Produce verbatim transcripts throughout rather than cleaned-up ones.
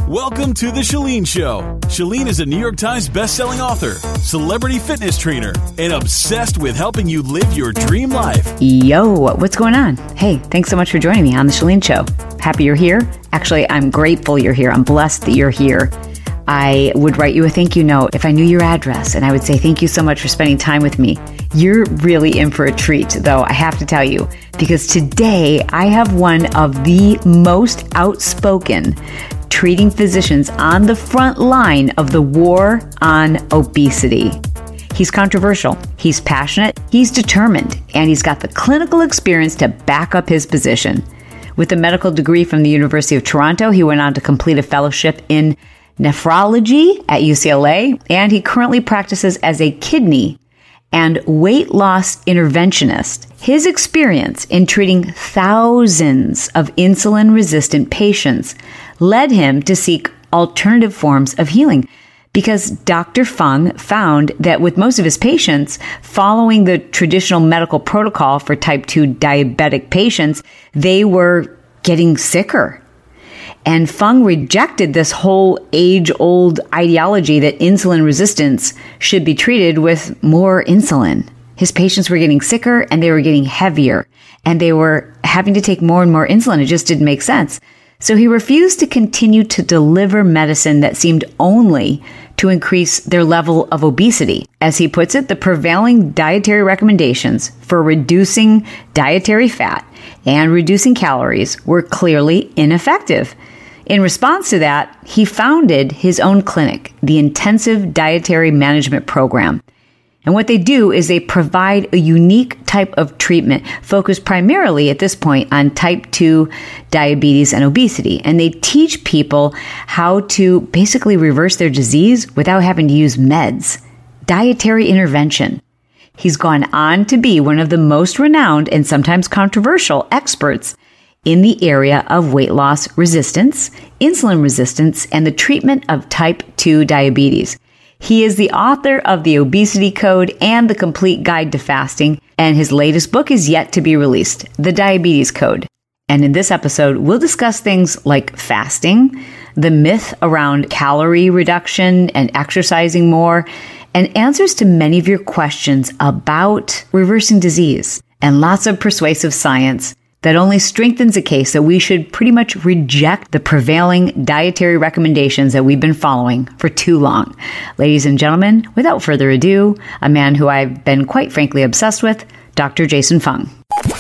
Welcome to The Chalene Show. Chalene is a New York Times bestselling author, celebrity fitness trainer, and obsessed with helping you live your dream life. Yo, what's going on? Hey, thanks so much for joining me on The Chalene Show. Happy you're here. Actually, I'm grateful you're here. I'm blessed that you're here. I would write you a thank you note if I knew your address, and I would say thank you so much for spending time with me. You're really in for a treat, though, I have to tell you, because today I have one of the most outspoken treating physicians on the front line of the war on obesity. He's controversial, he's passionate, he's determined, and he's got the clinical experience to back up his position. With a medical degree from the University of Toronto, he went on to complete a fellowship in nephrology at U C L A, and he currently practices as a kidney and weight loss interventionist. His experience in treating thousands of insulin-resistant patients led him to seek alternative forms of healing, because Doctor Fung found that with most of his patients, following the traditional medical protocol for type two diabetic patients, they were getting sicker. And Fung rejected this whole age-old ideology that insulin resistance should be treated with more insulin. His patients were getting sicker and they were getting heavier, and they were having to take more and more insulin. It just didn't make sense. So he refused to continue to deliver medicine that seemed only to increase their level of obesity. As he puts it, the prevailing dietary recommendations for reducing dietary fat and reducing calories were clearly ineffective. In response to that, he founded his own clinic, the Intensive Dietary Management Program. And what they do is they provide a unique type of treatment focused primarily at this point on type two diabetes and obesity. And they teach people how to basically reverse their disease without having to use meds. Dietary intervention. He's gone on to be one of the most renowned and sometimes controversial experts in the area of weight loss resistance, insulin resistance, and the treatment of type two diabetes. He is the author of The Obesity Code and The Complete Guide to Fasting, and his latest book is yet to be released, The Diabetes Code. And in this episode, we'll discuss things like fasting, the myth around calorie reduction and exercising more, and answers to many of your questions about reversing disease, and lots of persuasive science that only strengthens the case that we should pretty much reject the prevailing dietary recommendations that we've been following for too long. Ladies and gentlemen, without further ado, a man who I've been quite frankly obsessed with, Doctor Jason Fung.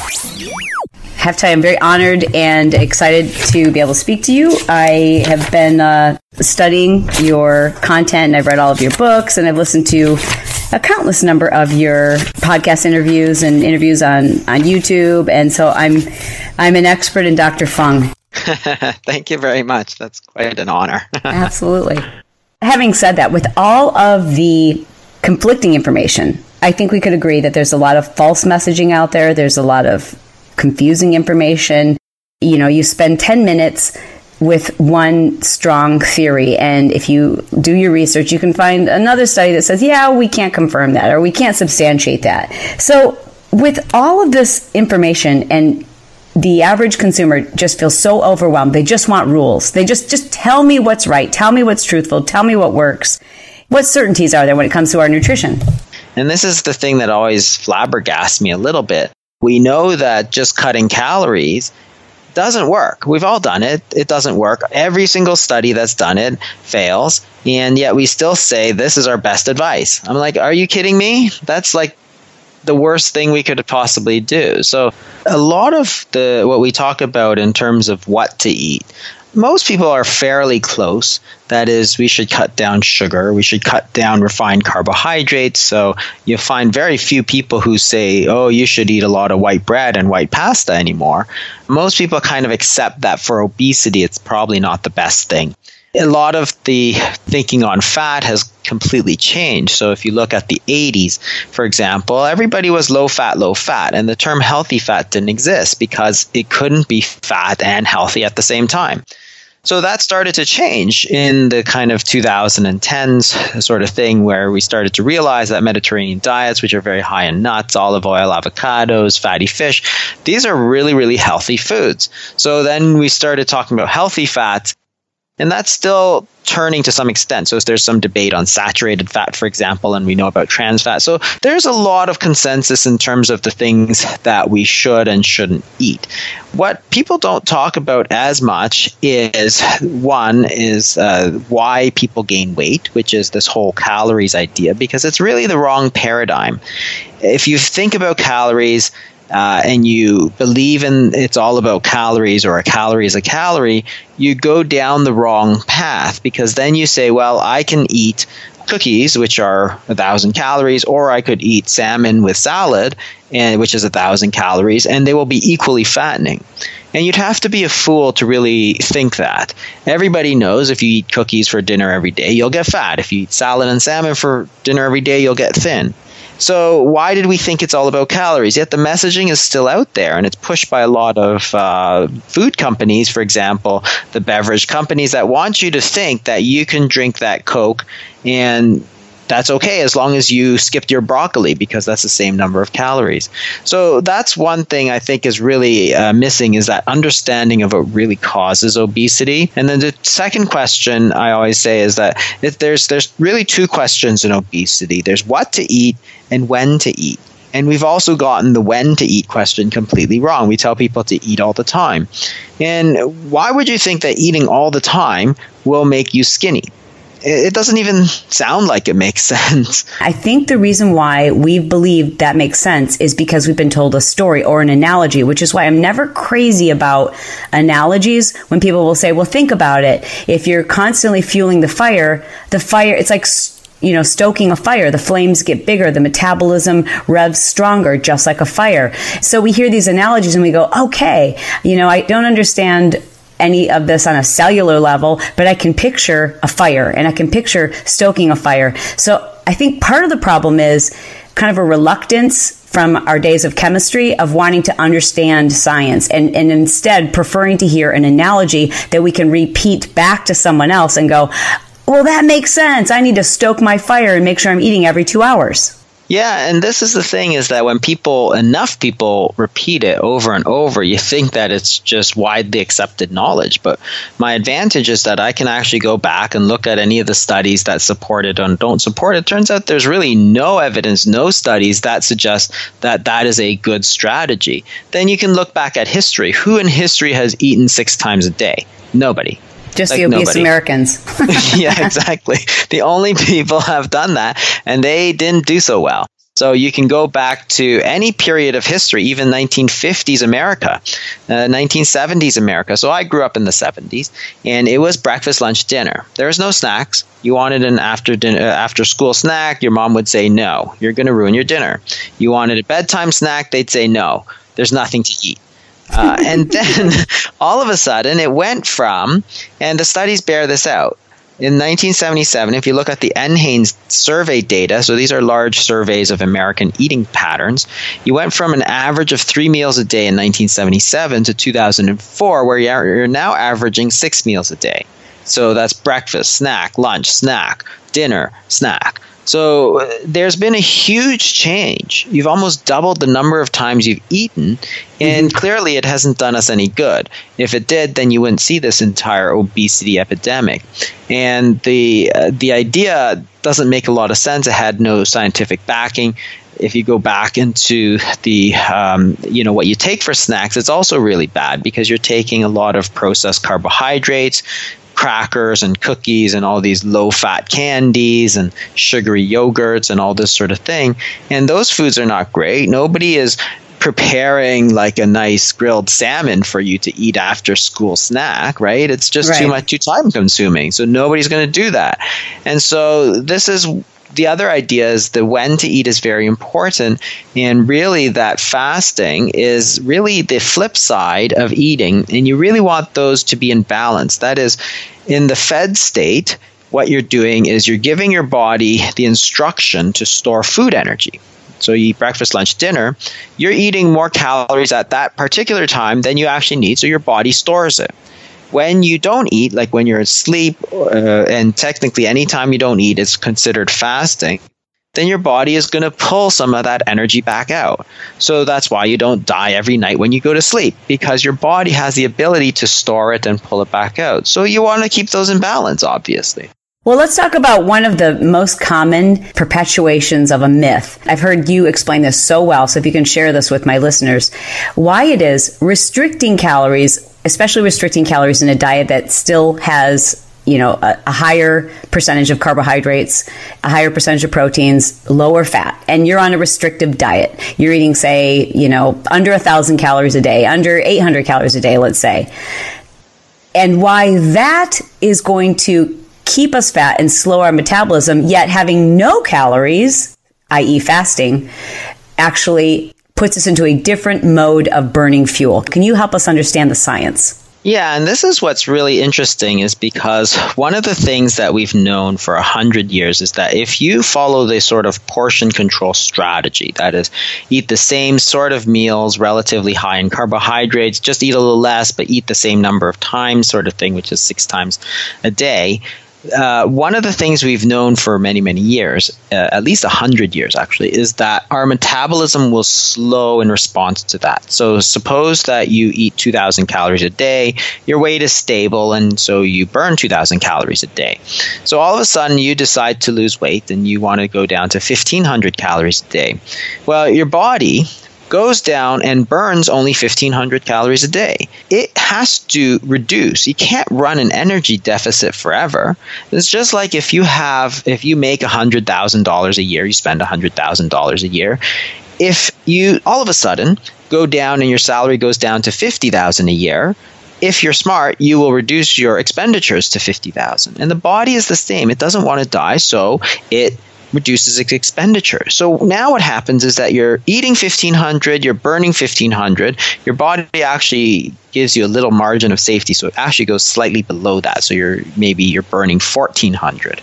I have to tell you, I'm very honored and excited to be able to speak to you. I have been uh, studying your content, and I've read all of your books, and I've listened to a countless number of your podcast interviews and interviews on, on YouTube. And so I'm I'm an expert in Doctor Fung. Thank you very much. That's quite an honor. Absolutely. Having said that, with all of the conflicting information, I think we could agree that there's a lot of false messaging out there. There's a lot of confusing information. You know, you spend ten minutes with one strong theory, and if you do your research, you can find another study that says, yeah, we can't confirm that, or we can't substantiate that. So with all of this information, and the average consumer just feels so overwhelmed, they just want rules. They just, just tell me what's right, tell me what's truthful, tell me what works. What certainties are there when it comes to our nutrition? And this is the thing that always flabbergasts me a little bit. We know that just cutting calories doesn't work. We've all done it. It doesn't work. Every single study that's done it fails. And yet we still say this is our best advice. I'm like, are you kidding me? That's like the worst thing we could possibly do. So a lot of the what we talk about in terms of what to eat, most people are fairly close. That is, we should cut down sugar. We should cut down refined carbohydrates. So you'll find very few people who say, oh, you should eat a lot of white bread and white pasta anymore. Most people kind of accept that for obesity, it's probably not the best thing. A lot of the thinking on fat has completely changed. So if you look at the eighties, for example, everybody was low fat, low fat. And the term healthy fat didn't exist because it couldn't be fat and healthy at the same time. So that started to change in the kind of two thousand tens sort of thing, where we started to realize that Mediterranean diets, which are very high in nuts, olive oil, avocados, fatty fish, these are really, really healthy foods. So then we started talking about healthy fats. And that's still turning to some extent. So there's some debate on saturated fat, for example, and we know about trans fat. So there's a lot of consensus in terms of the things that we should and shouldn't eat. What people don't talk about as much is, one, is uh, why people gain weight, which is this whole calories idea, because it's really the wrong paradigm. If you think about calories, Uh, and you believe in it's all about calories, or a calorie is a calorie, you go down the wrong path, because then you say, well, I can eat cookies, which are a thousand calories, or I could eat salmon with salad, and which is a thousand calories, and they will be equally fattening. And you'd have to be a fool to really think that. Everybody knows if you eat cookies for dinner every day, you'll get fat. If you eat salad and salmon for dinner every day, you'll get thin. So why did we think it's all about calories? Yet the messaging is still out there, and it's pushed by a lot of uh, food companies, for example, the beverage companies that want you to think that you can drink that Coke and that's okay as long as you skipped your broccoli, because that's the same number of calories. So that's one thing I think is really uh, missing, is that understanding of what really causes obesity. And then the second question I always say is that if there's there's really two questions in obesity. There's what to eat and when to eat. And we've also gotten the when to eat question completely wrong. We tell people to eat all the time. And why would you think that eating all the time will make you skinny? It doesn't even sound like it makes sense. I think the reason why we believe that makes sense is because we've been told a story or an analogy, which is why I'm never crazy about analogies when people will say, well, think about it. If you're constantly fueling the fire, the fire, it's like, you know, stoking a fire. The flames get bigger. The metabolism revs stronger, just like a fire. So we hear these analogies and we go, okay, you know, I don't understand any of this on a cellular level, but I can picture a fire and I can picture stoking a fire. So I think part of the problem is kind of a reluctance from our days of chemistry of wanting to understand science, and, and instead preferring to hear an analogy that we can repeat back to someone else and go, well, that makes sense. I need to stoke my fire and make sure I'm eating every two hours. Yeah, and this is the thing, is that when people, enough people repeat it over and over, you think that it's just widely accepted knowledge. But my advantage is that I can actually go back and look at any of the studies that support it and don't support it. Turns out there's really no evidence, no studies that suggest that that is a good strategy. Then you can look back at history. Who in history has eaten six times a day? Nobody. Just like the obese nobody. Americans. Yeah, exactly. The only people have done that, and they didn't do so well. So you can go back to any period of history, even nineteen fifties America, uh, nineteen seventies America. So I grew up in the seventies, and it was breakfast, lunch, dinner. There was no snacks. You wanted an after dinner, uh, after school snack, your mom would say, no, you're going to ruin your dinner. You wanted a bedtime snack, they'd say, no, there's nothing to eat. Uh, and then all of a sudden it went from, and the studies bear this out, in nineteen seventy-seven, if you look at the N H A N E S survey data, so these are large surveys of American eating patterns, you went from an average of three meals a day in nineteen seventy-seven to two thousand four, where you're now averaging six meals a day. So that's breakfast, snack, lunch, snack, dinner, snack. So there's been a huge change. You've almost doubled the number of times you've eaten, and mm-hmm. clearly it hasn't done us any good. If it did, then you wouldn't see this entire obesity epidemic. And the uh, the idea doesn't make a lot of sense. It had no scientific backing. If you go back into the, um, you know, what you take for snacks, it's also really bad, because you're taking a lot of processed carbohydrates, crackers and cookies and all these low-fat candies and sugary yogurts and all this sort of thing. And those foods are not great. Nobody is preparing like a nice grilled salmon for you to eat after school snack, right? It's just right. too much, too time consuming. So nobody's going to do that. And so this is the other idea, is the when to eat is very important. And really that fasting is really the flip side of eating. And you really want those to be in balance. That is, in the fed state, what you're doing is you're giving your body the instruction to store food energy. So you eat breakfast, lunch, dinner, you're eating more calories at that particular time than you actually need. So your body stores it. When you don't eat, like when you're asleep, uh, and technically any time you don't eat is considered fasting, then your body is going to pull some of that energy back out. So that's why you don't die every night when you go to sleep, because your body has the ability to store it and pull it back out. So you want to keep those in balance, obviously. Well, let's talk about one of the most common perpetuations of a myth. I've heard you explain this so well, so if you can share this with my listeners, why it is restricting calories, especially restricting calories in a diet that still has, you know, a, a higher percentage of carbohydrates, a higher percentage of proteins, lower fat, and you're on a restrictive diet. You're eating, say, you know, under a thousand calories a day, under eight hundred calories a day, let's say. And why that is going to keep us fat and slow our metabolism, yet having no calories, that is fasting, actually puts us into a different mode of burning fuel. Can you help us understand the science? Yeah, and this is what's really interesting, is because one of the things that we've known for a hundred years is that if you follow the sort of portion control strategy, that is, eat the same sort of meals, relatively high in carbohydrates, just eat a little less, but eat the same number of times sort of thing, which is six times a day, Uh, one of the things we've known for many, many years, uh, at least one hundred years actually, is that our metabolism will slow in response to that. So suppose that you eat two thousand calories a day, your weight is stable, and so you burn two thousand calories a day. So all of a sudden you decide to lose weight and you want to go down to fifteen hundred calories a day. Well, your body goes down and burns only fifteen hundred calories a day. It has to reduce. You can't run an energy deficit forever. It's just like if you have, if you make one hundred thousand dollars a year, you spend one hundred thousand dollars a year. If you all of a sudden go down and your salary goes down to fifty thousand dollars a year, if you're smart, you will reduce your expenditures to fifty thousand dollars. And the body is the same. It doesn't want to die, so it reduces its expenditure. So now what happens is that you're eating fifteen hundred, you're burning fifteen hundred, your body actually gives you a little margin of safety, so it actually goes slightly below that. So you're maybe you're burning fourteen hundred.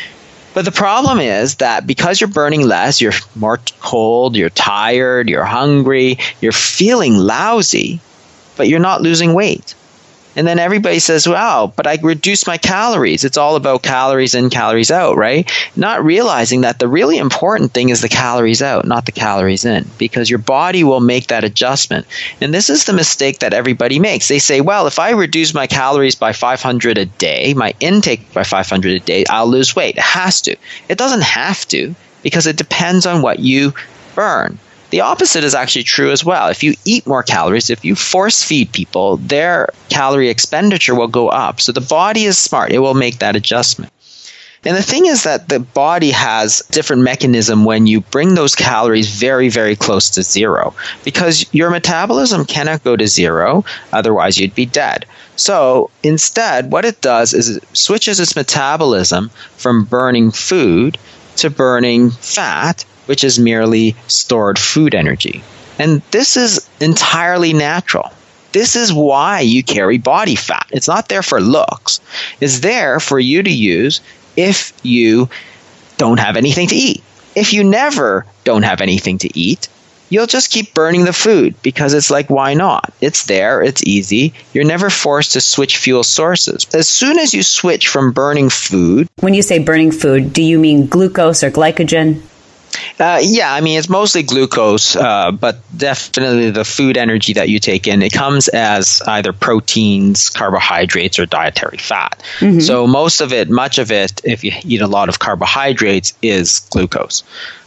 But the problem is that because you're burning less, you're more cold, you're tired, you're hungry, you're feeling lousy, but you're not losing weight. And then everybody says, wow, but I reduced my calories. It's all about calories in, calories out, right? Not realizing that the really important thing is the calories out, not the calories in, because your body will make that adjustment. And this is the mistake that everybody makes. They say, well, if I reduce my calories by five hundred a day, my intake by five hundred a day, I'll lose weight. It has to. It doesn't have to, because it depends on what you burn. The opposite is actually true as well. If you eat more calories, if you force feed people, their calorie expenditure will go up. So the body is smart. It will make that adjustment. And the thing is that the body has a different mechanism when you bring those calories very, very close to zero, because your metabolism cannot go to zero. Otherwise, you'd be dead. So instead, what it does is it switches its metabolism from burning food to burning fat, which is merely stored food energy. And this is entirely natural. This is why you carry body fat. It's not there for looks. It's there for you to use if you don't have anything to eat. If you never don't have anything to eat, you'll just keep burning the food, because it's like, why not? It's there. It's easy. You're never forced to switch fuel sources. As soon as you switch from burning food. When you say burning food, do you mean glucose or glycogen? Uh, yeah, I mean, it's mostly glucose, uh, but definitely the food energy that you take in, it comes as either proteins, carbohydrates, or dietary fat. Mm-hmm. So most of it, much of it, if you eat a lot of carbohydrates, is glucose.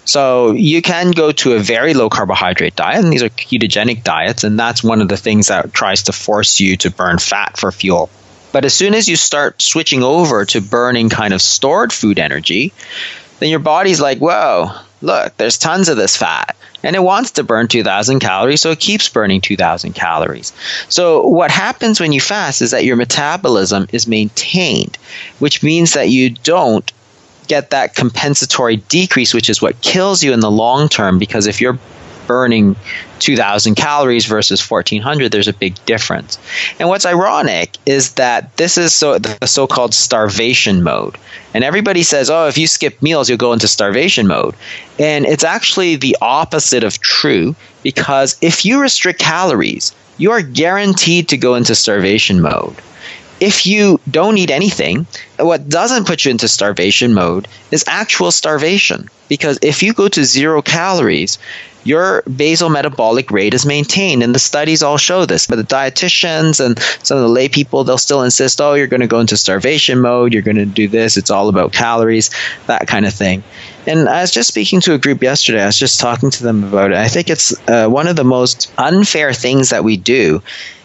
So you can go to a very low carbohydrate diet, and these are ketogenic diets, and that's one of the things that tries to force you to burn fat for fuel. But as soon as you start switching over to burning kind of stored food energy, then your body's like, whoa, look, there's tons of this fat. And it wants to burn two thousand calories, so it keeps burning two thousand calories. So what happens when you fast is that your metabolism is maintained, which means that you don't get that compensatory decrease, which is what kills you in the long term, because if you're burning two thousand calories versus fourteen hundred, there's a big difference. And what's ironic is that this is so the so-called starvation mode. And everybody says, oh, if you skip meals, you'll go into starvation mode. And it's actually the opposite of true, because if you restrict calories, you are guaranteed to go into starvation mode. if you don't eat anything, what doesn't put you into starvation mode is actual starvation. Because if you go to zero calories, your basal metabolic rate is maintained. And the studies all show this. But the dietitians and some of the lay people, they'll still insist, oh, you're going to go into starvation mode. You're going to do this. It's all about calories, that kind of thing. And I was just speaking to a group yesterday. I was just talking to them about it. I think it's uh, one of the most unfair things that we do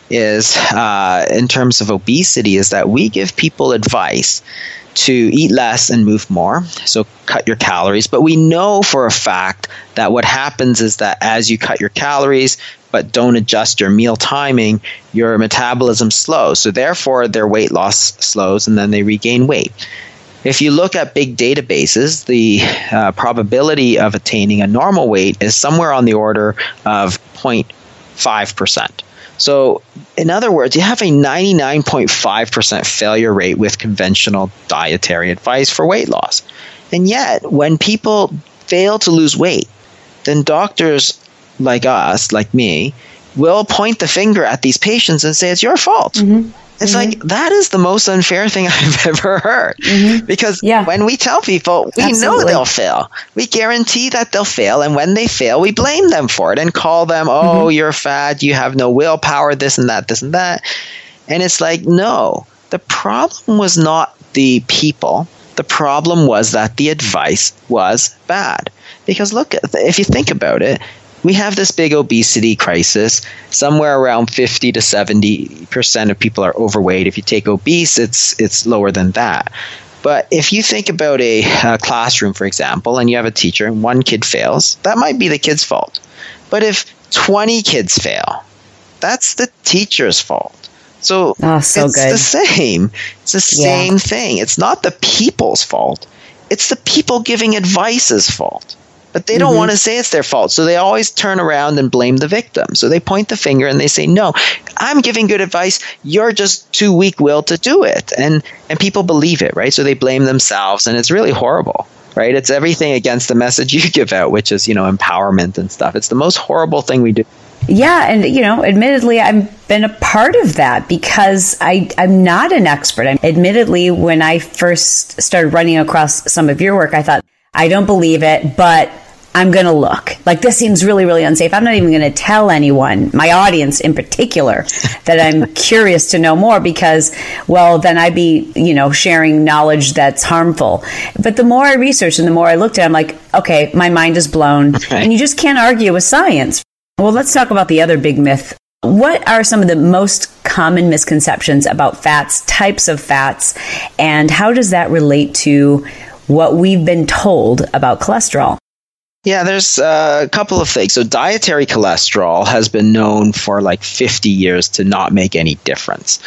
is uh, in terms of obesity is that we give people advice to eat less and move more. So cut your calories. But we know for a fact that what happens is that as you cut your calories but don't adjust your meal timing, your metabolism slows. So therefore, their weight loss slows and then they regain weight. If you look at big databases, the uh, probability of attaining a normal weight is somewhere on the order of zero point five percent. So, in other words, you have a ninety-nine point five percent failure rate with conventional dietary advice for weight loss. And yet, when people fail to lose weight, then doctors like us, like me, will point the finger at these patients and say, it's your fault. Mm-hmm. It's mm-hmm. like, that is the most unfair thing I've ever heard. Mm-hmm. Because yeah. when we tell people, we Absolutely. know they'll fail. We guarantee that they'll fail. And when they fail, we blame them for it and call them, oh, mm-hmm. you're fat, you have no willpower, this and that, this and that. And it's like, no, the problem was not the people. The problem was that the advice was bad. Because look, if you think about it, we have this big obesity crisis. Somewhere around fifty to seventy percent of people are overweight. If you take obese, it's it's lower than that. But if you think about a, a classroom, for example, and you have a teacher and one kid fails, that might be the kid's fault. But if twenty kids fail, that's the teacher's fault. So, oh, so it's good. the same. It's the same yeah. thing. It's not the people's fault. It's the people giving advice's fault. But they don't mm-hmm. want to say it's their fault. So they always turn around and blame the victim. So they point the finger and they say, no, I'm giving good advice. You're just too weak-willed to do it. And and people believe it, right? So they blame themselves. And it's really horrible, right? It's everything against the message you give out, which is, you know, empowerment and stuff. It's the most horrible thing we do. Yeah. And, you know, admittedly, I've been a part of that because I, I'm not an expert. I'm, admittedly, when I first started running across some of your work, I thought, I don't believe it, but I'm going to look. Like, this seems really, really unsafe. I'm not even going to tell anyone, my audience in particular, that I'm curious to know more because, well, then I'd be, you know, sharing knowledge that's harmful. But the more I researched and the more I looked at it, I'm like, okay, my mind is blown. Okay. And you just can't argue with science. Well, let's talk about the other big myth. What are some of the most common misconceptions about fats, types of fats, and how does that relate to what we've been told about cholesterol? Yeah, there's uh, a couple of things. So dietary cholesterol has been known for like fifty years to not make any difference.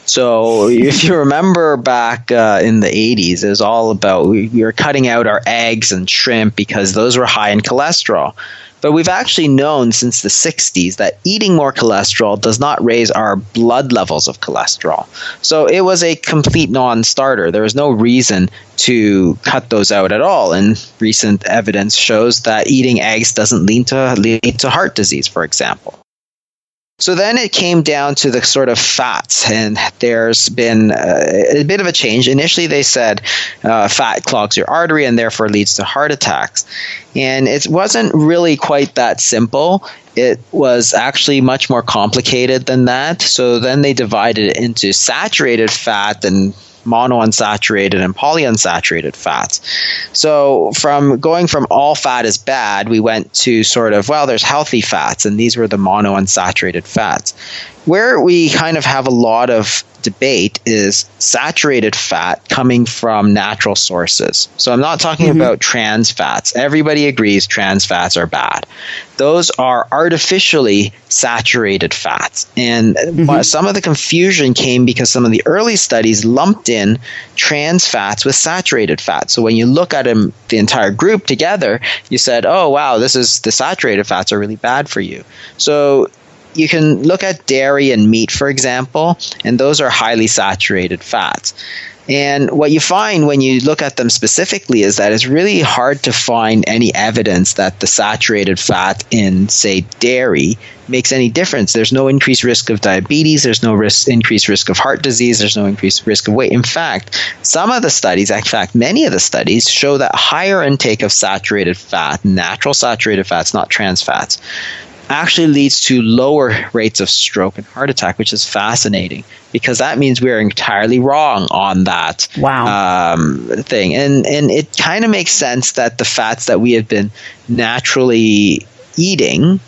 So if you remember back uh, in the eighties, it was all about we, we were cutting out our eggs and shrimp because those were high in cholesterol. But we've actually known since the sixties that eating more cholesterol does not raise our blood levels of cholesterol. So it was a complete non-starter. There was no reason to cut those out at all. And recent evidence shows that eating eggs doesn't lead to, lead to heart disease, for example. So then it came down to the sort of fats, and there's been a, a bit of a change. Initially, they said uh, fat clogs your artery and therefore leads to heart attacks. And it wasn't really quite that simple. It was actually much more complicated than that. So then they divided it into saturated fat and monounsaturated and polyunsaturated fats. So from going from all fat is bad, we went to sort of, well, there's healthy fats, and these were the monounsaturated fats. Where we kind of have a lot of debate is saturated fat coming from natural sources. So I'm not talking mm-hmm. about trans fats. Everybody agrees trans fats are bad. Those are artificially saturated fats. And mm-hmm. some of the confusion came because some of the early studies lumped in trans fats with saturated fats. So when you look at them, the entire group together, you said, oh, wow, this is the saturated fats are really bad for you. So you can look at dairy and meat, for example, and those are highly saturated fats. And what you find when you look at them specifically is that it's really hard to find any evidence that the saturated fat in, say, dairy makes any difference. There's no increased risk of diabetes. There's no risk, increased risk of heart disease. There's no increased risk of weight. In fact, some of the studies, in fact, many of the studies show that higher intake of saturated fat, natural saturated fats, not trans fats, actually leads to lower rates of stroke and heart attack, which is fascinating because that means we're entirely wrong on that wow. um, thing. And, and it kind of makes sense that the fats that we have been naturally eating,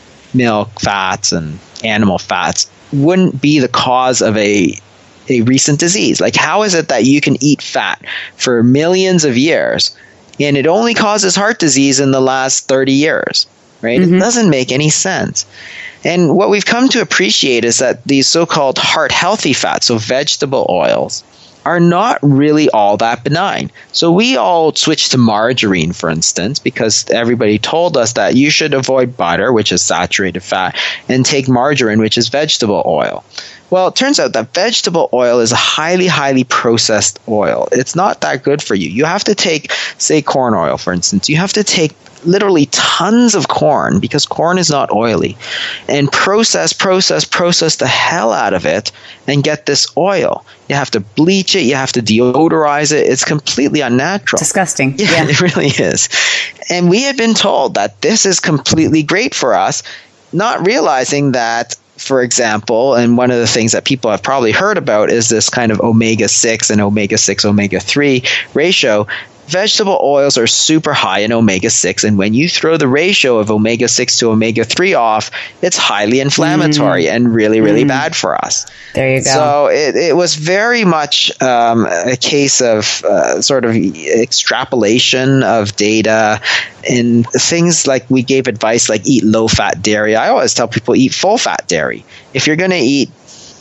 milk, fats, and animal fats, wouldn't be the cause of a a recent disease. Like, how is it that you can eat fat for millions of years and it only causes heart disease in the last thirty years? Right? Mm-hmm. It doesn't make any sense. And what we've come to appreciate is that these so-called heart-healthy fats, so vegetable oils, are not really all that benign. So we all switched to margarine, for instance, because everybody told us that you should avoid butter, which is saturated fat, and take margarine, which is vegetable oil. Well, it turns out that vegetable oil is a highly, highly processed oil. It's not that good for you. You have to take, say, corn oil, for instance. You have to take literally tons of corn, because corn is not oily, and process, process, process the hell out of it and get this oil. You have to bleach it. You have to deodorize it. It's completely unnatural. Disgusting. Yeah, yeah, it really is. And we had been told that this is completely great for us, not realizing that, for example, and one of the things that people have probably heard about is this kind of omega six and omega six, omega three ratio. Vegetable oils are super high in omega six, and when you throw the ratio of omega six to omega three off, it's highly inflammatory mm. and really, really mm. bad for us. There you go. So it, it was very much um, a case of uh, sort of extrapolation of data, and things like we gave advice like eat low-fat dairy. I always tell people eat full-fat dairy. If you're going to eat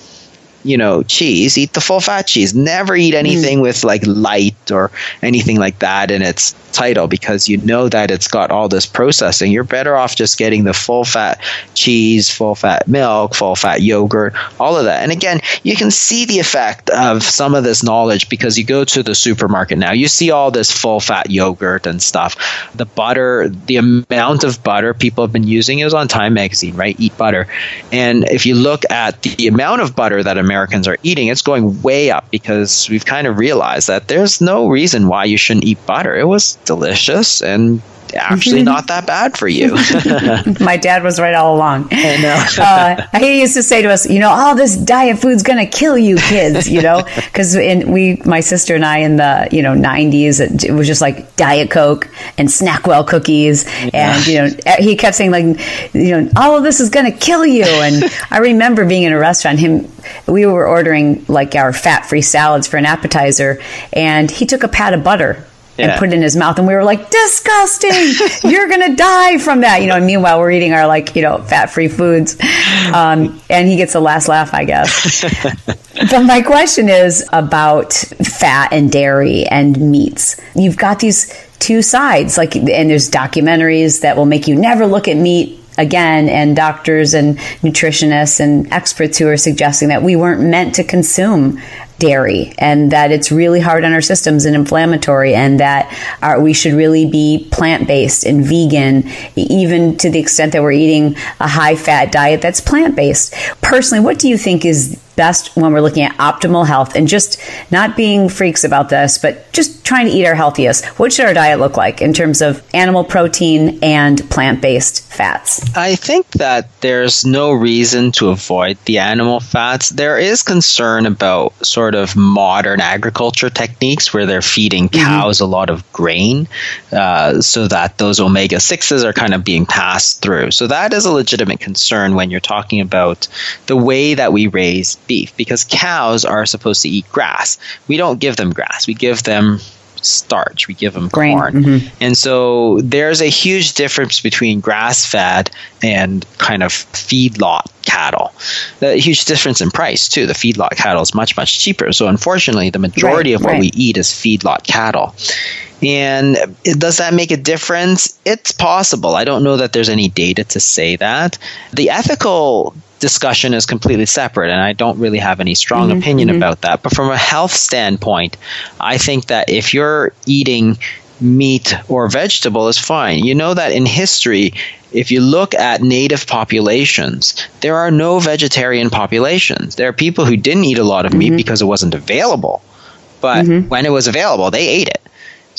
you know, cheese, eat the full fat cheese. Never eat anything mm. with like light or anything like that in its title, because you know that it's got all this processing. You're better off just getting the full fat cheese, full fat milk, full fat yogurt, all of that. And again, you can see the effect of some of this knowledge because you go to the supermarket now, you see all this full fat yogurt and stuff. The butter, the amount of butter people have been using is on Time Magazine, right? Eat butter. And if you look at the amount of butter that Americans are eating, it's going way up because we've kind of realized that there's no reason why you shouldn't eat butter. It was delicious and actually not that bad for you. My dad was right all along. I know. uh, he used to say to us, you know, all oh, this diet food's going to kill you kids, you know, because we, my sister and I in the, you know, nineties, it, it was just like Diet Coke and Snackwell cookies. Yeah. And, you know, he kept saying like, you know, all of this is going to kill you. And I remember being in a restaurant, him, we were ordering like our fat-free salads for an appetizer, and he took a pat of butter and yeah. put it in his mouth, and we were like, disgusting, you're going to die from that. You know, and meanwhile, we're eating our, like, you know, fat-free foods. Um, and he gets the last laugh, I guess. But my question is about fat and dairy and meats. You've got these two sides, like, and there's documentaries that will make you never look at meat again, and doctors and nutritionists and experts who are suggesting that we weren't meant to consume dairy, and that it's really hard on our systems and inflammatory, and that our, we should really be plant-based and vegan, even to the extent that we're eating a high-fat diet that's plant-based. Personally, what do you think is best when we're looking at optimal health and just not being freaks about this, but just trying to eat our healthiest? What should our diet look like in terms of animal protein and plant-based fats? I think that there's no reason to avoid the animal fats. There is concern about sort of modern agriculture techniques where they're feeding cows mm-hmm. a lot of grain uh, so that those omega sixes are kind of being passed through. So that is a legitimate concern when you're talking about the way that we raise beef, because cows are supposed to eat grass. We don't give them grass. We give them starch. We give them grain. Corn. Mm-hmm. And so there's a huge difference between grass-fed and kind of feedlot cattle. A huge difference in price, too. The feedlot cattle is much, much cheaper. So unfortunately, the majority right, of what right. we eat is feedlot cattle. And does that make a difference? It's possible. I don't know that there's any data to say that. The ethical discussion is completely separate, and I don't really have any strong mm-hmm, opinion mm-hmm. about that. But from a health standpoint, I think that if you're eating meat or vegetable is fine. You know that in history, if you look at native populations, there are no vegetarian populations. There are people who didn't eat a lot of meat mm-hmm. because it wasn't available. But mm-hmm. when it was available, they ate it.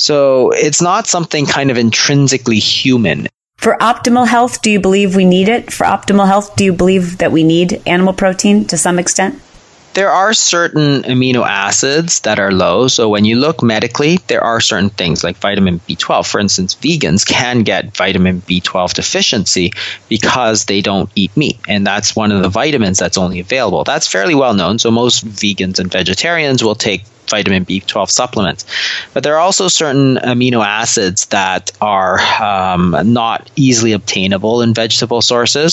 So it's not something kind of intrinsically human. For optimal health, do you believe we need it? For optimal health, do you believe that we need animal protein to some extent? There are certain amino acids that are low. So when you look medically, there are certain things like vitamin B twelve. For instance, vegans can get vitamin B twelve deficiency because they don't eat meat. And that's one of the vitamins that's only available. That's fairly well known. So most vegans and vegetarians will take vitamin B twelve supplements. But there are also certain amino acids that are um, not easily obtainable in vegetable sources.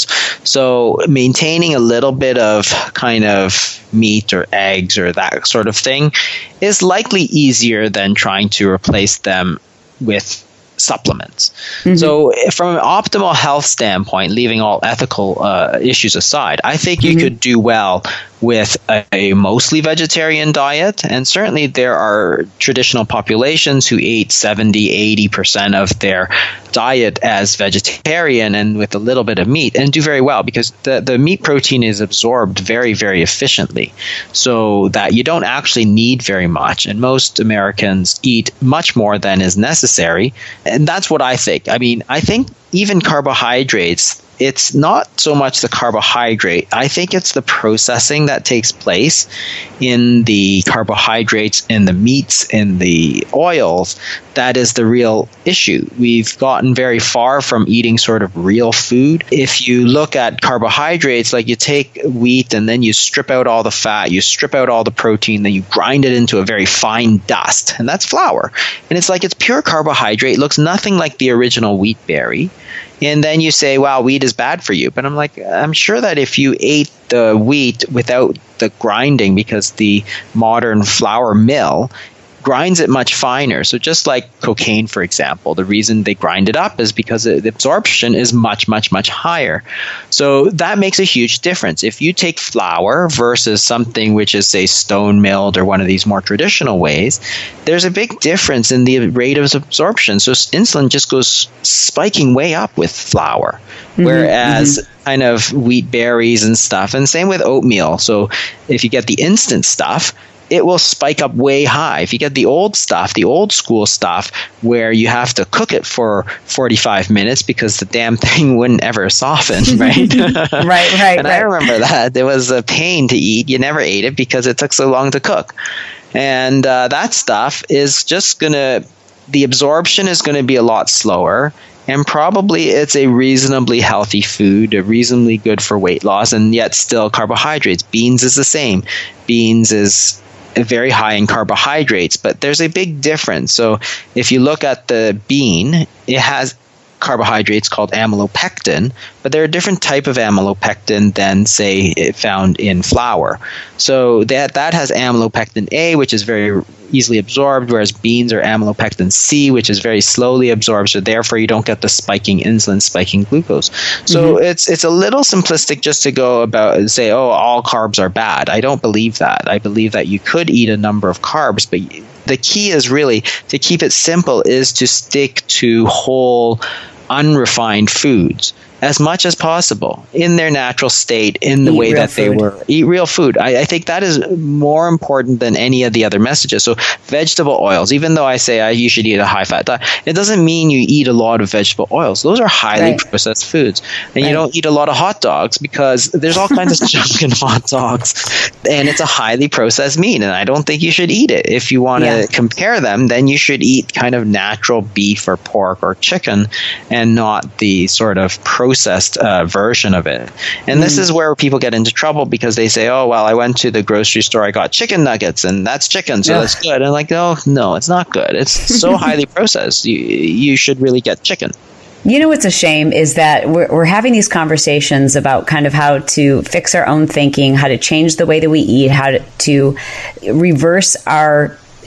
So maintaining a little bit of kind of meat or eggs or that sort of thing is likely easier than trying to replace them with supplements. Mm-hmm. So from an optimal health standpoint, leaving all ethical uh, issues aside, I think you mm-hmm. could do well with a, a mostly vegetarian diet. And certainly there are traditional populations who eat seventy, eighty percent of their diet as vegetarian and with a little bit of meat and do very well because the, the meat protein is absorbed very, very efficiently so that you don't actually need very much. And most Americans eat much more than is necessary. And that's what I think. I mean, I think even carbohydrates, it's not so much the carbohydrate. I think it's the processing that takes place in the carbohydrates, in the meats, in the oils. That is the real issue. We've gotten very far from eating sort of real food. If you look at carbohydrates, like you take wheat and then you strip out all the fat, you strip out all the protein, then you grind it into a very fine dust, and that's flour. And it's like it's pure carbohydrate, looks nothing like the original wheat berry. And then you say, wow, wheat is bad for you. But I'm like, I'm sure that if you ate the wheat without the grinding, because the modern flour mill grinds it much finer. So just like cocaine, for example, the reason they grind it up is because the absorption is much, much, much higher. So that makes a huge difference. If you take flour versus something which is, say, stone milled or one of these more traditional ways, there's a big difference in the rate of absorption. So insulin just goes spiking way up with flour, mm-hmm, whereas mm-hmm. kind of wheat berries and stuff, and same with oatmeal. So if you get the instant stuff, it will spike up way high. If you get the old stuff, the old school stuff, where you have to cook it for forty-five minutes because the damn thing wouldn't ever soften, right? right, right. And right. I remember that. It was a pain to eat. You never ate it because it took so long to cook. And uh, that stuff is just going to, the absorption is going to be a lot slower. And probably it's a reasonably healthy food, a reasonably good for weight loss, and yet still carbohydrates. Beans is the same. Beans is very high in carbohydrates, but there's a big difference. So if you look at the bean, it has carbohydrates called amylopectin, but they're a different type of amylopectin than, say, found in flour. So that that has amylopectin A, which is very easily absorbed, whereas beans are amylopectin C, which is very slowly absorbed. So therefore, you don't get the spiking insulin, spiking glucose. So mm-hmm. it's it's a little simplistic just to go about and say, oh, all carbs are bad. I don't believe that. I believe that you could eat a number of carbs, but the key is really to keep it simple is to stick to whole, unrefined foods as much as possible in their natural state, in the eat way that food. They were. Eat real food. I, I think that is more important than any of the other messages. So vegetable oils, even though I say I, you should eat a high-fat diet, it doesn't mean you eat a lot of vegetable oils. Those are highly right. processed foods. And right. you don't eat a lot of hot dogs because there's all kinds of junk in hot dogs. And it's a highly processed meat, and I don't think you should eat it. If you want to yeah. compare them, then you should eat kind of natural beef or pork or chicken and not the sort of processed processed uh, version of it. And mm. this is where people get into trouble because they say, oh, well, I went to the grocery store, I got chicken nuggets, and that's chicken, so yeah. that's good. And like, oh, no, it's not good. It's so highly processed. You, you should really get chicken. You know what's a shame is that we're, we're having these conversations about kind of how to fix our own thinking, how to change the way that we eat, how to, to reverse our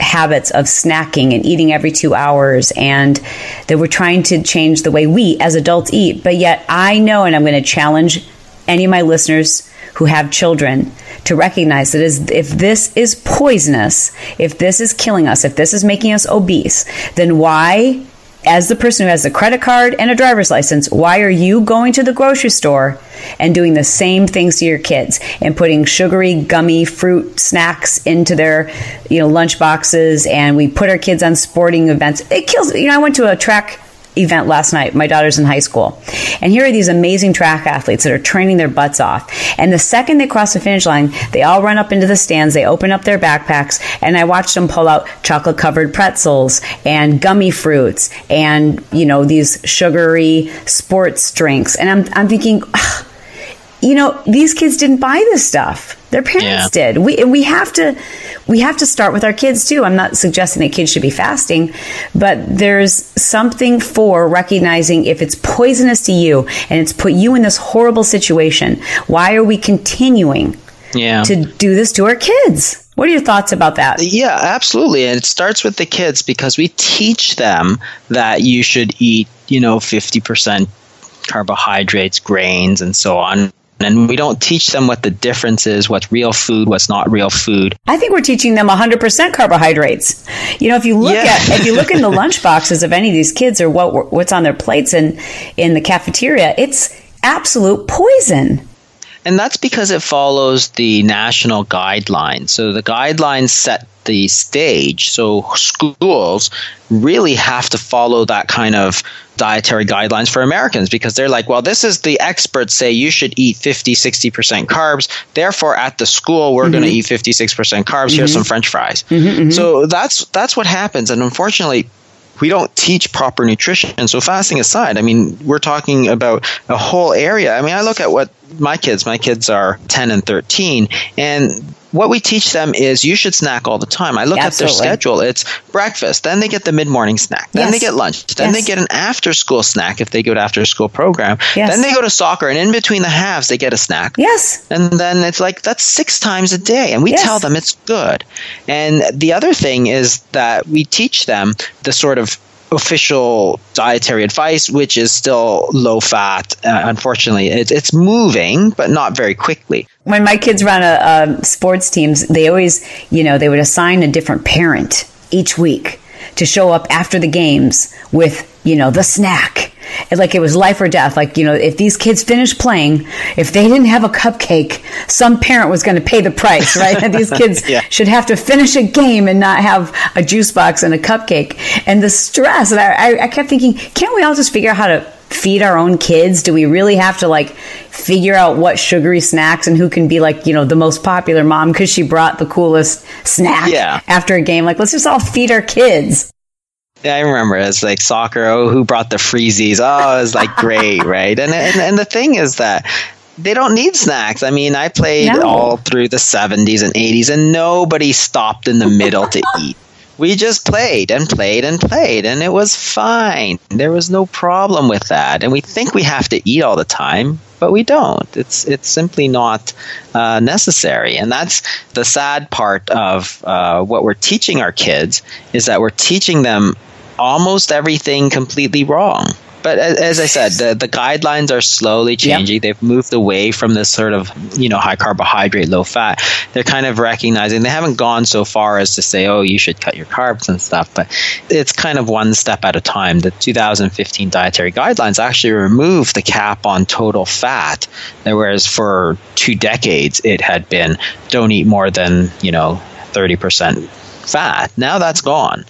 habits of snacking and eating every two hours, and that we're trying to change the way we as adults eat. But yet I know, and I'm going to challenge any of my listeners who have children to recognize that is, if this is poisonous, if this is killing us, if this is making us obese, then why, as the person who has a credit card and a driver's license, why are you going to the grocery store and doing the same things to your kids and putting sugary, gummy fruit snacks into their, you know, lunch boxes? And we put our kids on sporting events. It kills. You know, I went to a track event last night. My daughter's in high school. And here are these amazing track athletes that are training their butts off. And the second they cross the finish line, they all run up into the stands, they open up their backpacks, and I watched them pull out chocolate covered pretzels and gummy fruits and, you know, these sugary sports drinks. And I'm I'm thinking, ugh, you know, these kids didn't buy this stuff. Their parents yeah. did. We we have to we have to start with our kids too. I'm not suggesting that kids should be fasting, but there's something for recognizing if it's poisonous to you and it's put you in this horrible situation. Why are we continuing yeah. to do this to our kids? What are your thoughts about that? Yeah, absolutely. And it starts with the kids because we teach them that you should eat, you know, fifty percent carbohydrates, grains, and so on. And we don't teach them what the difference is, what's real food, what's not real food. I think we're teaching them one hundred percent carbohydrates. You know, if you look yeah. at if you look in the lunch boxes of any of these kids or what what's on their plates in in the cafeteria, it's absolute poison. And that's because it follows the national guidelines. So the guidelines set the stage. So schools really have to follow that kind of dietary guidelines for Americans because they're like, well, this is the experts say you should eat fifty, sixty percent carbs. Therefore, at the school, we're mm-hmm. going to eat fifty-six percent carbs. Mm-hmm. Here's some French fries. Mm-hmm, mm-hmm. So that's that's what happens. And unfortunately, we don't teach proper nutrition. So fasting aside, I mean, we're talking about a whole area. I mean, I look at what my kids, my kids are ten and thirteen, and what we teach them is you should snack all the time. I look Absolutely. At their schedule. It's breakfast. Then they get the mid-morning snack. Then yes. they get lunch. Then yes. they get an after-school snack if they go to after-school program. Yes. Then they go to soccer. And in between the halves, they get a snack. Yes. And then it's like, that's six times a day. And we yes. tell them it's good. And the other thing is that we teach them the sort of official dietary advice, which is still low fat. Uh, unfortunately, it, it's moving, but not very quickly. When my kids run a, a sports teams, they always, you know, they would assign a different parent each week to show up after the games with, you know, the snack. And like it was life or death. Like, you know, if these kids finished playing, if they didn't have a cupcake, some parent was going to pay the price, right? And these kids yeah. should have to finish a game and not have a juice box and a cupcake. And the stress, and I, I kept thinking, can't we all just figure out how to feed our own kids? Do we really have to like figure out what sugary snacks and who can be like, you know, the most popular mom because she brought the coolest snack yeah. after a game? Like, let's just all feed our kids. Yeah, I remember it's like soccer. Oh, who brought the freezies? Oh, it was like great, right? And, and and the thing is that they don't need snacks. I mean, I played no. all through the seventies and eighties, and nobody stopped in the middle to eat. We just played and played and played, and it was fine. There was no problem with that. And we think we have to eat all the time, but we don't. It's it's simply not uh, necessary. And that's the sad part of uh, what we're teaching our kids is that we're teaching them almost everything completely wrong. But as, as I said, the, the guidelines are slowly changing. Yep. They've moved away from this sort of, you know, high carbohydrate, low fat. They're kind of recognizing, they haven't gone so far as to say, oh, you should cut your carbs and stuff. But it's kind of one step at a time. The two thousand fifteen dietary guidelines actually removed the cap on total fat, whereas for two decades it had been don't eat more than, you know, thirty percent fat. Now that's gone.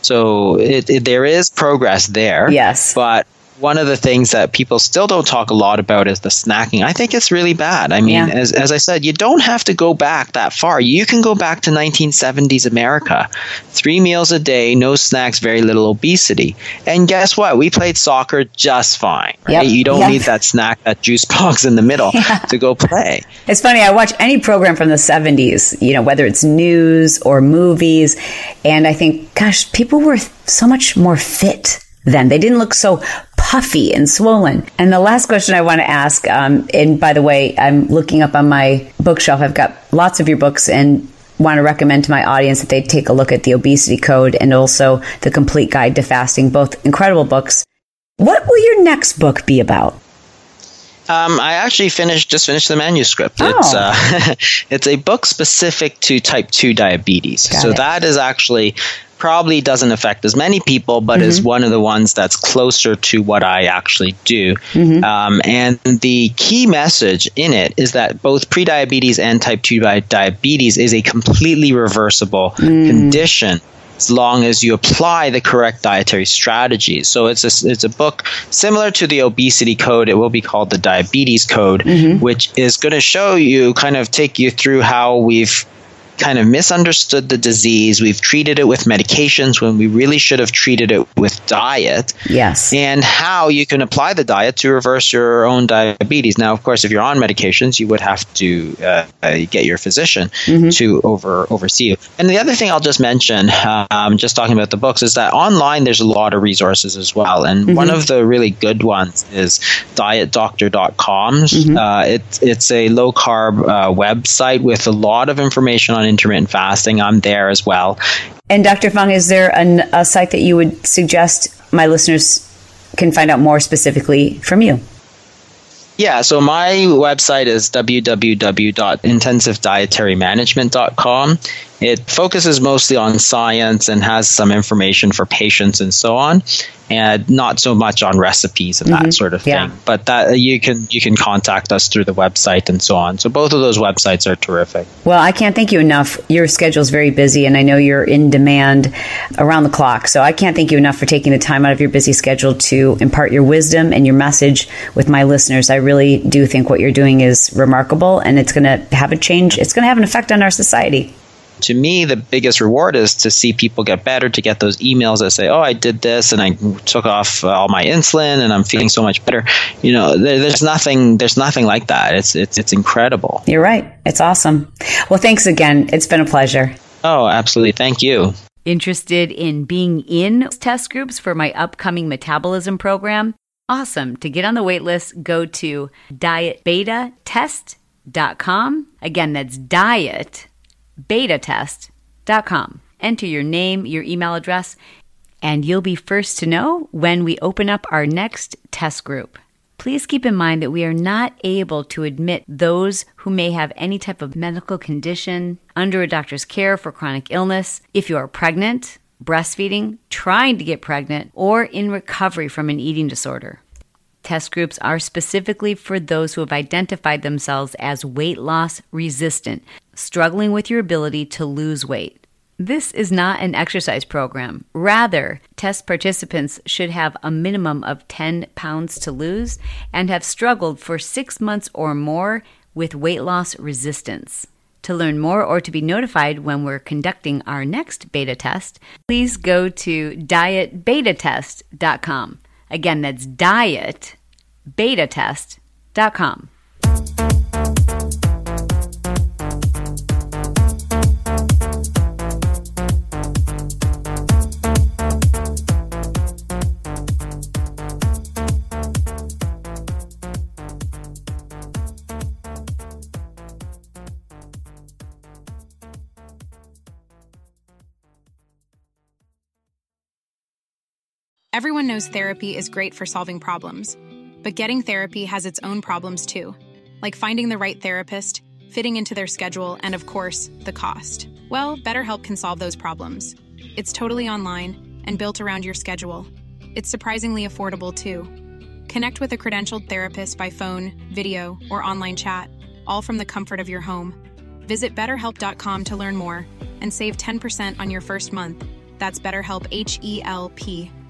So it, it, there is progress there. Yes. But one of the things that people still don't talk a lot about is the snacking. I think it's really bad. I mean, yeah. as as I said, you don't have to go back that far. You can go back to nineteen seventies America. Three meals a day, no snacks, very little obesity. And guess what? We played soccer just fine. Right? Yep. You don't yep. need that snack, that juice box in the middle yeah. to go play. It's funny. I watch any program from the seventies, you know, whether it's news or movies. And I think, gosh, people were so much more fit then. They didn't look so puffy and swollen. And the last question I want to ask, um, and by the way, I'm looking up on my bookshelf. I've got lots of your books, and want to recommend to my audience that they take a look at The Obesity Code and also The Complete Guide to Fasting, both incredible books. What will your next book be about? Um, I actually finished just finished the manuscript. Oh. It's uh, it's a book specific to type two diabetes. Got so it. that is actually probably doesn't affect as many people, but mm-hmm. is one of the ones that's closer to what I actually do. Mm-hmm. Um, and the key message in it is that both prediabetes and type two diabetes is a completely reversible mm. condition, as long as you apply the correct dietary strategies. So it's a, it's a book similar to the Obesity Code. It will be called the Diabetes Code, mm-hmm. which is going to show you, kind of take you through how we've kind of misunderstood the disease. We've treated it with medications when we really should have treated it with diet. Yes. And how you can apply the diet to reverse your own diabetes. Now, of course, if you're on medications, you would have to uh, uh, get your physician mm-hmm. to over oversee you. And the other thing I'll just mention, um, just talking about the books, is that online there's a lot of resources as well. And mm-hmm. one of the really good ones is diet doctor dot com. Mm-hmm. Uh, it, it's a low-carb uh, website with a lot of information on intermittent fasting. I'm there as well. And Doctor Fung, is there an, a site that you would suggest my listeners can find out more specifically from you? Yeah, so my website is w w w dot intensive dietary management dot com. It focuses mostly on science and has some information for patients and so on, and not so much on recipes and mm-hmm. that sort of thing. Yeah. But that you can you can contact us through the website and so on. So both of those websites are terrific. Well, I can't thank you enough. Your schedule is very busy, and I know you're in demand around the clock. So I can't thank you enough for taking the time out of your busy schedule to impart your wisdom and your message with my listeners. I really do think what you're doing is remarkable, and it's going to have a change. It's going to have an effect on our society. To me, the biggest reward is to see people get better, to get those emails that say, oh, I did this and I took off all my insulin and I'm feeling so much better. You know, there, there's nothing there's nothing like that. It's, it's, it's incredible. You're right. It's awesome. Well, thanks again. It's been a pleasure. Oh, absolutely. Thank you. Interested in being in test groups for my upcoming metabolism program? Awesome. To get on the wait list, go to diet beta test dot com. Again, that's diet beta test dot com. Enter your name, your email address, and you'll be first to know when we open up our next test group. Please keep in mind that we are not able to admit those who may have any type of medical condition under a doctor's care for chronic illness, if you are pregnant, breastfeeding, trying to get pregnant, or in recovery from an eating disorder. Test groups are specifically for those who have identified themselves as weight loss resistant, struggling with your ability to lose weight. This is not an exercise program. Rather, test participants should have a minimum of ten pounds to lose and have struggled for six months or more with weight loss resistance. To learn more or to be notified when we're conducting our next beta test, please go to diet beta test dot com. Again, that's diet beta test dot com. Everyone knows therapy is great for solving problems, but getting therapy has its own problems too, like finding the right therapist, fitting into their schedule, and of course, the cost. Well, BetterHelp can solve those problems. It's totally online and built around your schedule. It's surprisingly affordable too. Connect with a credentialed therapist by phone, video, or online chat, all from the comfort of your home. Visit better help dot com to learn more and save ten percent on your first month. That's BetterHelp, H E L P.